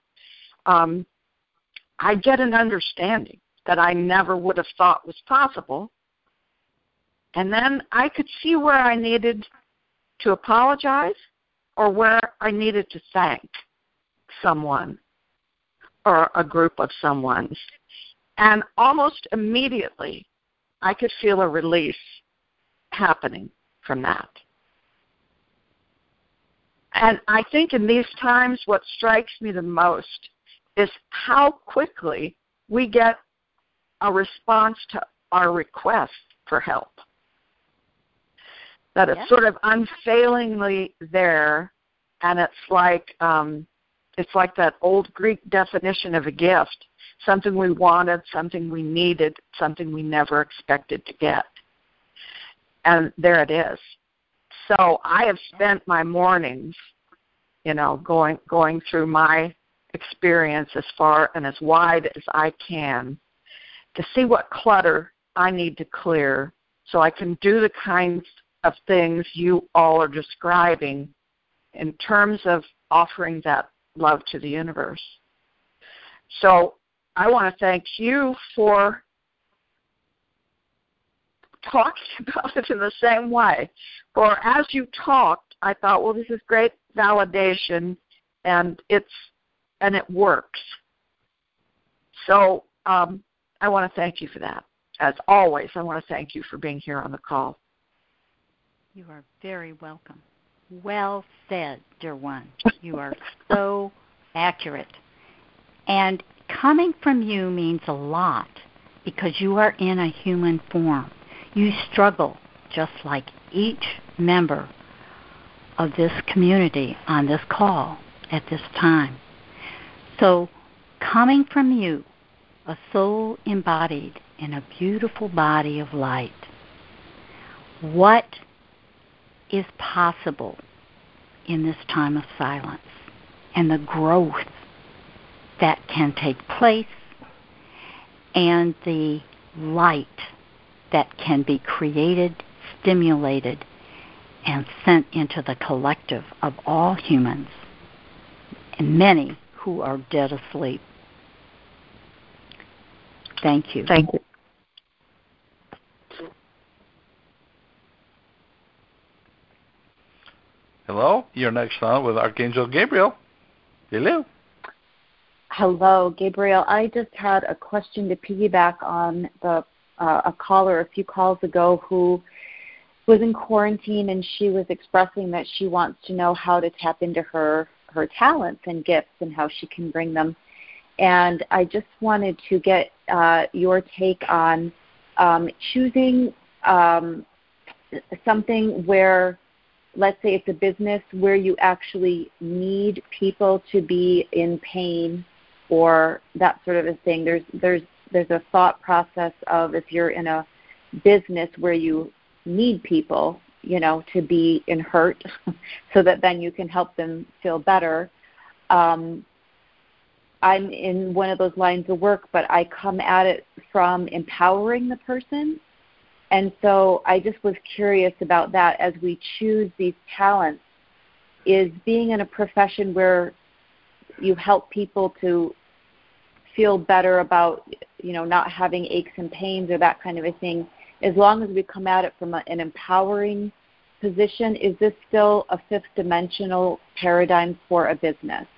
I get an understanding that I never would have thought was possible. And then I could see where I needed to apologize or where I needed to thank someone or a group of someone. And almost immediately, I could feel a release happening from that. And I think in these times, what strikes me the most is how quickly we get a response to our request for help. That it's sort of unfailingly there, and it's like that old Greek definition of a gift, something we wanted, something we needed, something we never expected to get. And there it is. So I have spent my mornings, going through my experience as far and as wide as I can to see what clutter I need to clear so I can do the kinds of things you all are describing in terms of offering that love to the universe. So I want to thank you for talking about it in the same way. For as you talked, I thought, well, this is great validation, and it works. So I want to thank you for that. As always, I want to thank you for being here on the call. You are very welcome. Well said, dear one. You are so accurate. And coming from you means a lot because you are in a human form. You struggle just like each member of this community on this call at this time. So coming from you, a soul embodied in a beautiful body of light, what is possible in this time of silence and the growth that can take place and the light that can be created, stimulated, and sent into the collective of all humans, and many who are dead asleep. Thank you. Thank you. Hello, you're next on with Archangel Gabriel. Hello. Hello, Gabriel. I just had a question to piggyback on a caller a few calls ago who was in quarantine, and she was expressing that she wants to know how to tap into her talents and gifts and how she can bring them. And I just wanted to get your take on choosing something where, let's say it's a business where you actually need people to be in pain or that sort of a thing. There's a thought process of if you're in a business where you need people, to be in hurt so that then you can help them feel better. I'm in one of those lines of work, but I come at it from empowering the person. And so I just was curious about that as we choose these talents. Is being in a profession where you help people to feel better about, not having aches and pains or that kind of a thing, as long as we come at it from an empowering position, is this still a fifth dimensional paradigm for a business?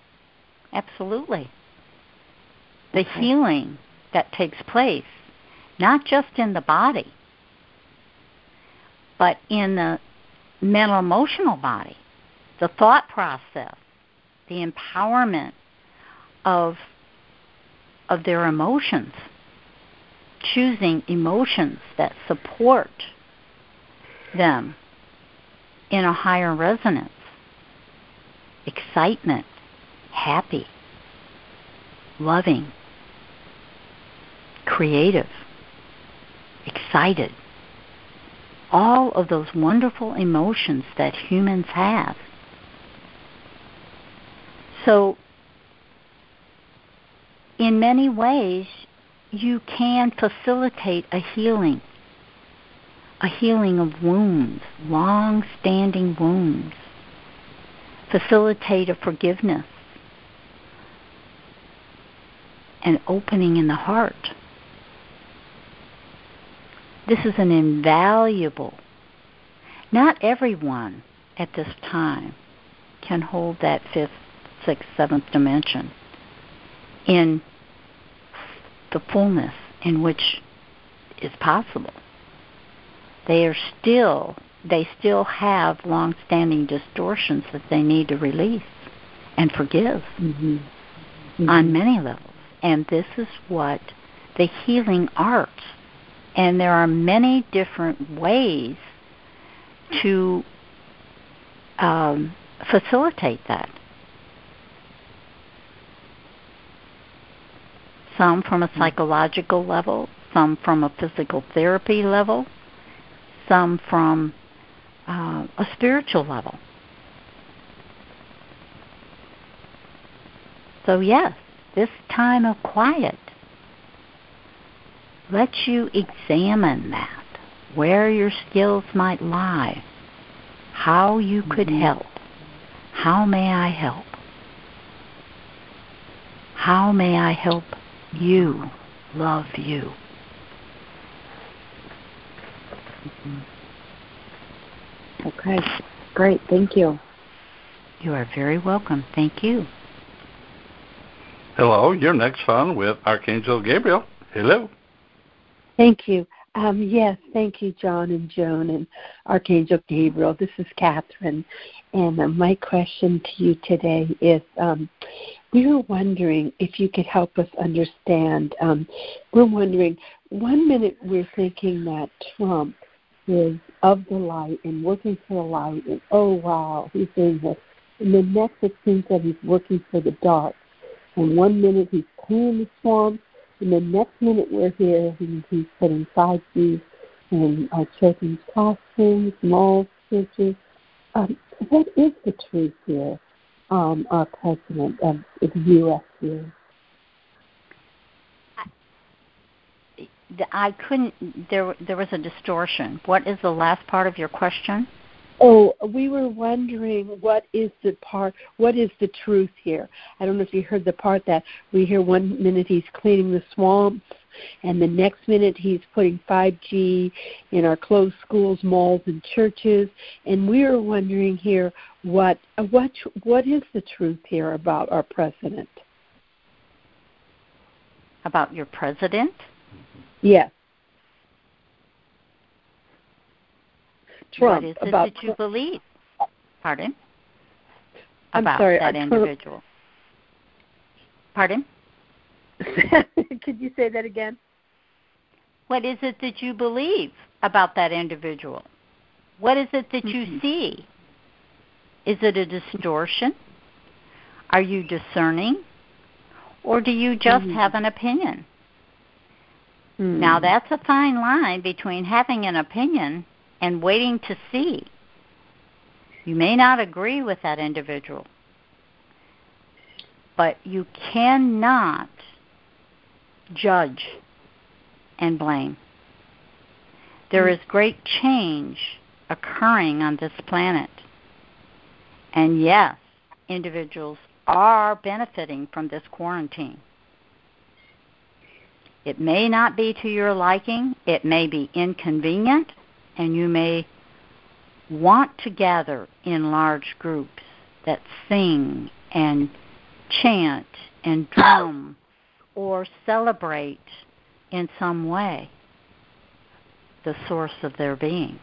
Absolutely. The healing that takes place not just in the body, but in the mental emotional body, the thought process, the empowerment of their emotions, choosing emotions that support them in a higher resonance, excitement, happy, loving, creative, excited, all of those wonderful emotions that humans have. So, in many ways, you can facilitate a healing of wounds, long-standing wounds, facilitate a forgiveness, an opening in the heart. This is an invaluable, not everyone at this time can hold that fifth, sixth, seventh dimension in the fullness in which is possible. They still have long-standing distortions that they need to release and forgive on many levels. And this is what the healing arts, and there are many different ways to facilitate that. Some from a psychological level, some from a physical therapy level, some from a spiritual level. So yes, this time of quiet lets you examine that, where your skills might lie, how you could help. How may I help? How may I help you love you? Okay, great. Thank you. You are very welcome. Thank you. Hello, you're next on with Archangel Gabriel. Hello. Thank you. Yes, thank you, John and Joan and Archangel Gabriel. This is Catherine, and my question to you today is, we were wondering if you could help us understand. We're wondering, 1 minute we're thinking that Trump is of the light and working for the light, and oh wow, he's doing this. And the next it seems that he's working for the dark. And 1 minute he's clearing the swamp, and the next minute we're here and he's putting 5G in our children's classrooms, malls, churches. What is the truth here, our president of the U.S. here? I couldn't. There was a distortion. What is the last part of your question? Oh, we were wondering what is the truth here? I don't know if you heard the part that we hear 1 minute he's cleaning the swamps, and the next minute he's putting 5G in our closed schools, malls, and churches. And we were wondering here what is the truth here about our president? About your president? Yes. Trump, what is it that you believe? Pardon? About that individual. Pardon? Could you say that again? What is it that you believe about that individual? What is it that you see? Is it a distortion? Are you discerning? Or do you just have an opinion? Now, that's a fine line between having an opinion and waiting to see. You may not agree with that individual, but you cannot judge and blame. There is great change occurring on this planet. And yes, individuals are benefiting from this quarantine. It may not be to your liking. It may be inconvenient, and you may want to gather in large groups that sing and chant and drum or celebrate in some way. the source of their being.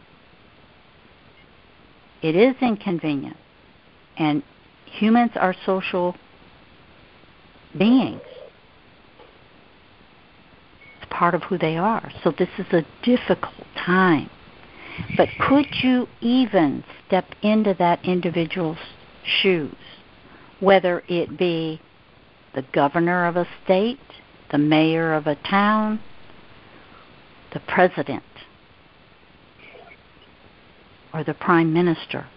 It is inconvenient, and humans are social beings. It's part of who they are. So this is a difficult time. But could you even step into that individual's shoes, whether it be the governor of a state, the mayor of a town, the president, or the prime minister?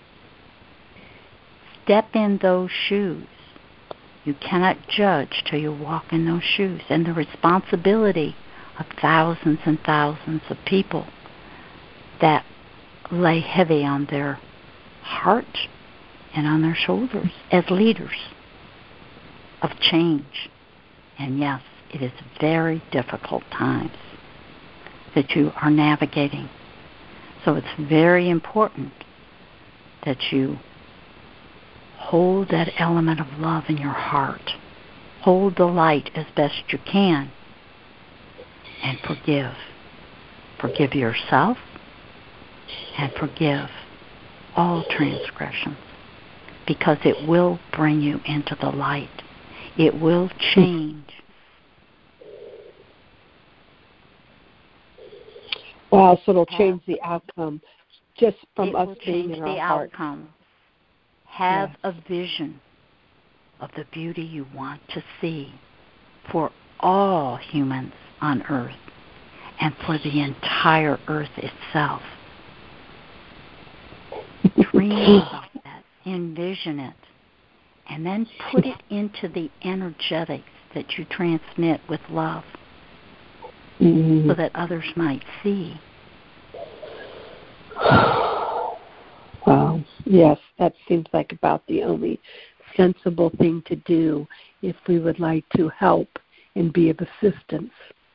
Step in those shoes. You cannot judge till you walk in those shoes. And the responsibility of thousands and thousands of people that lay heavy on their heart and on their shoulders as leaders of change. And yes, it is very difficult times that you are navigating. So it's very important that you hold that element of love in your heart. Hold the light as best you can. And forgive. Forgive yourself and forgive all transgressions, because it will bring you into the light. It will change. Wow, so it'll change the outcome just from us being in our heart. Outcome. Have a vision of the beauty you want to see for all humans on earth and for the entire earth itself. Dream about that, envision it, and then put it into the energetics that you transmit with love, so that others might see. Wow. Yes, that seems like about the only sensible thing to do if we would like to help and be of assistance.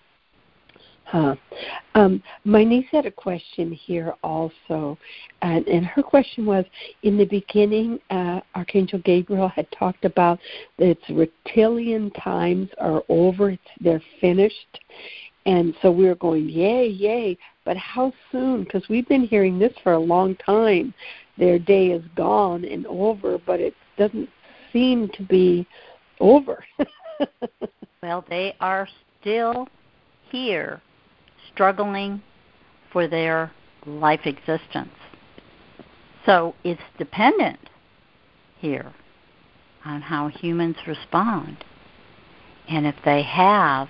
My niece had a question here also, and her question was, in the beginning, Archangel Gabriel had talked about that its reptilian times are over, they're finished, and so we were going, yay, yay, but how soon? Because we've been hearing this for a long time. Their day is gone and over, but it doesn't seem to be over. Well, they are still here, struggling for their life existence. So it's dependent here on how humans respond. And if they have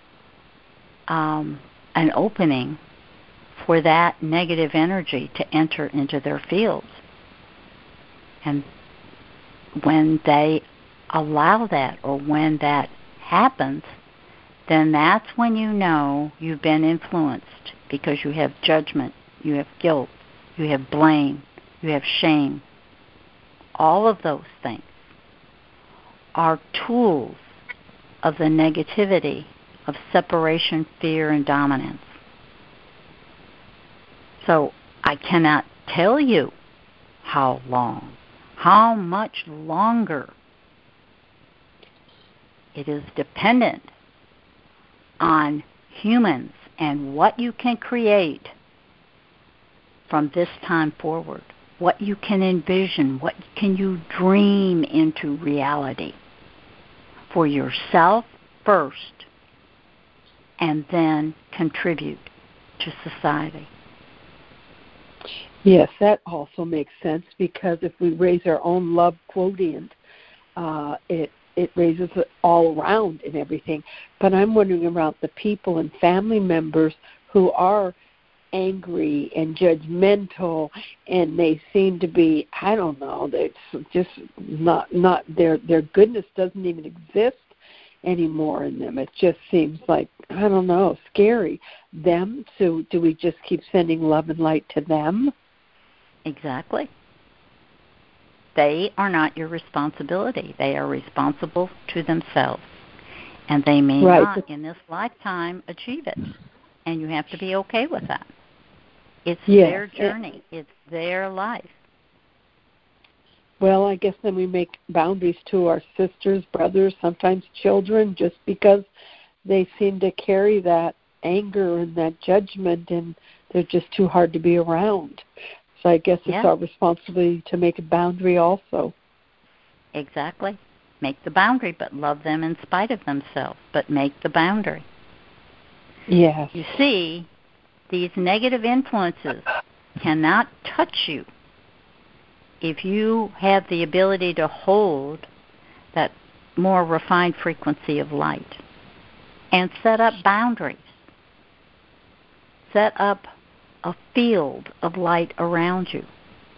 an opening for that negative energy to enter into their fields, and when they allow that, or when that happens, then that's when you know you've been influenced, because you have judgment, you have guilt, you have blame, you have shame. All of those things are tools of the negativity of separation, fear, and dominance. So I cannot tell you how long, how much longer. It is dependent on humans and what you can create from this time forward, what you can envision, what can you dream into reality for yourself first, and then contribute to society. Yes, that also makes sense, because if we raise our own love quotient, it raises it all around and everything. But I'm wondering about the people and family members who are angry and judgmental, and they seem to be, I don't know, it's just not their goodness doesn't even exist anymore in them. It just seems like, I don't know, scary. Them, so do we just keep sending love and light to them? Exactly. They are not your responsibility. They are responsible to themselves. And they may not, in this lifetime, achieve it. And you have to be okay with that. It's their journey. It's their life. Well, I guess then we make boundaries to our sisters, brothers, sometimes children, just because they seem to carry that anger and that judgment, and they're just too hard to be around. So I guess it's our responsibility to make a boundary also. Exactly. Make the boundary, but love them in spite of themselves, but make the boundary. Yes. You see, these negative influences cannot touch you if you have the ability to hold that more refined frequency of light and set up boundaries. Set up a field of light around you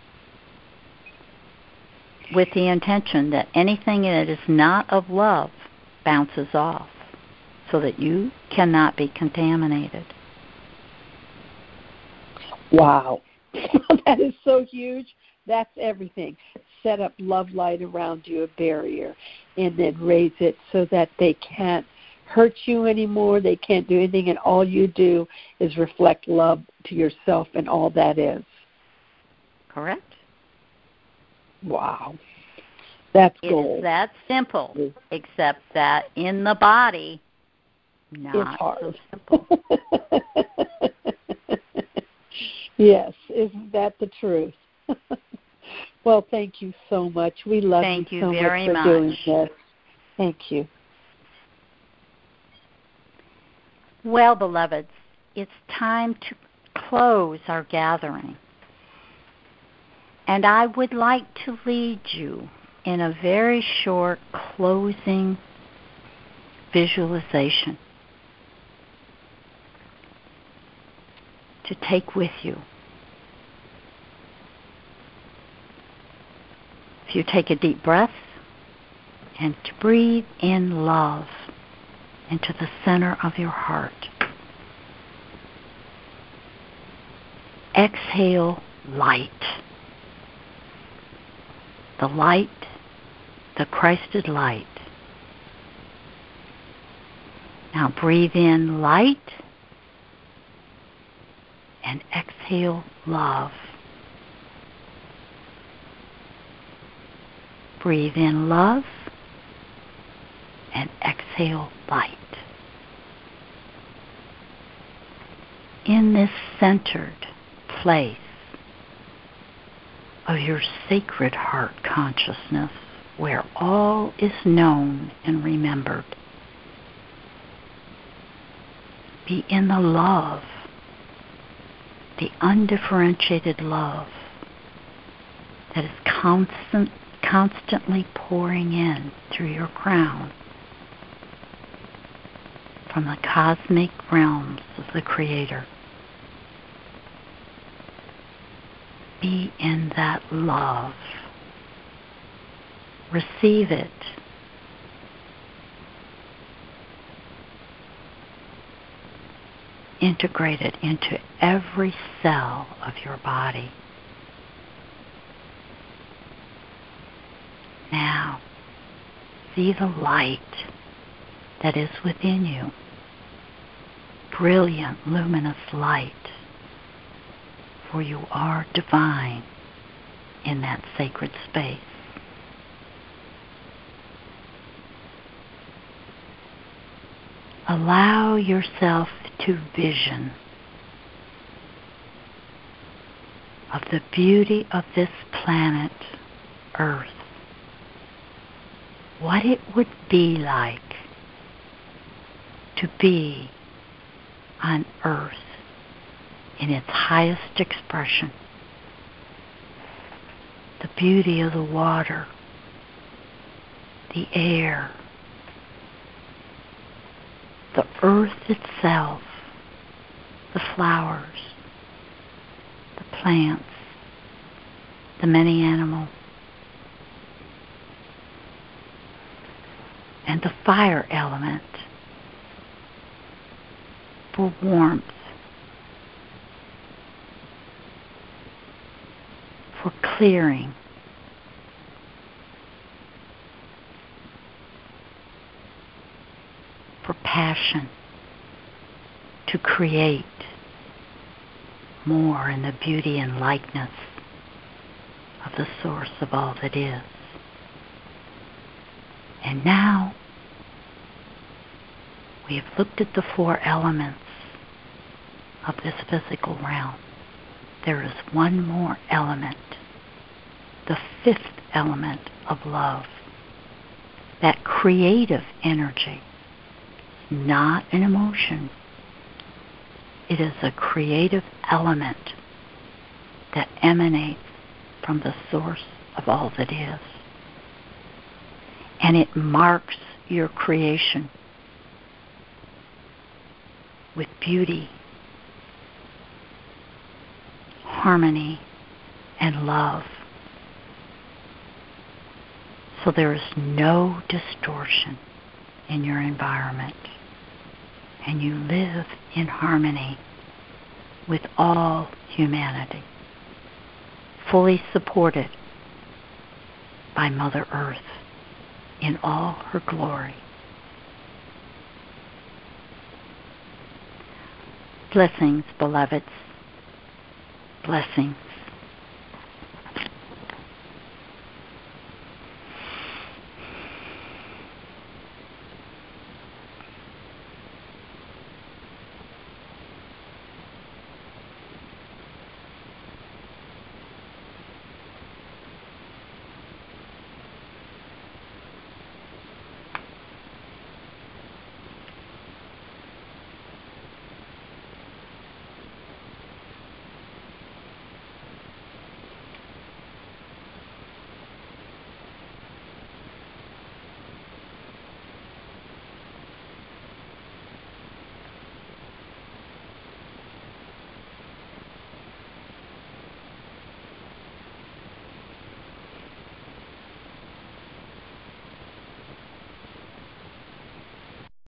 with the intention that anything that is not of love bounces off so that you cannot be contaminated. Wow. That is so huge. That's everything. Set up love light around you, a barrier, and then raise it so that they can't hurt you anymore. They can't do anything, and all you do is reflect love to yourself and all that is. Correct. Wow. That's gold. It is that simple, except that in the body, not it's hard. so simple. Yes, isn't that the truth? Well, thank you so much. We love you so much for doing this. Thank you. Well, beloveds, it's time to close our gathering. And I would like to lead you in a very short closing visualization to take with you. If you take a deep breath and to breathe in love into the center of your heart. Exhale light. The light, the Christed light. Now breathe in light and exhale love. Breathe in love and exhale light. In this centered place of your sacred heart consciousness, where all is known and remembered, be in the love, the undifferentiated love that is constantly pouring in through your crown from the cosmic realms of the Creator. Be in that love. Receive it. Integrate it into every cell of your body. Now, see the light that is within you. Brilliant, luminous light. For you are divine in that sacred space. Allow yourself to vision of the beauty of this planet, Earth. What it would be like to be on Earth in its highest expression. The beauty of the water, the air, the earth itself, the flowers, the plants, the many animals, and the fire element for warmth, for clearing, for passion, to create more in the beauty and likeness of the source of all that is. And now we have looked at the four elements of this physical realm, there is one more element, the fifth element of love, that creative energy, not an emotion. It is a creative element that emanates from the source of all that is. And it marks your creation with beauty, harmony, and love. So there is no distortion in your environment, and you live in harmony with all humanity, fully supported by Mother Earth in all her glory. Blessings, beloveds. Blessings.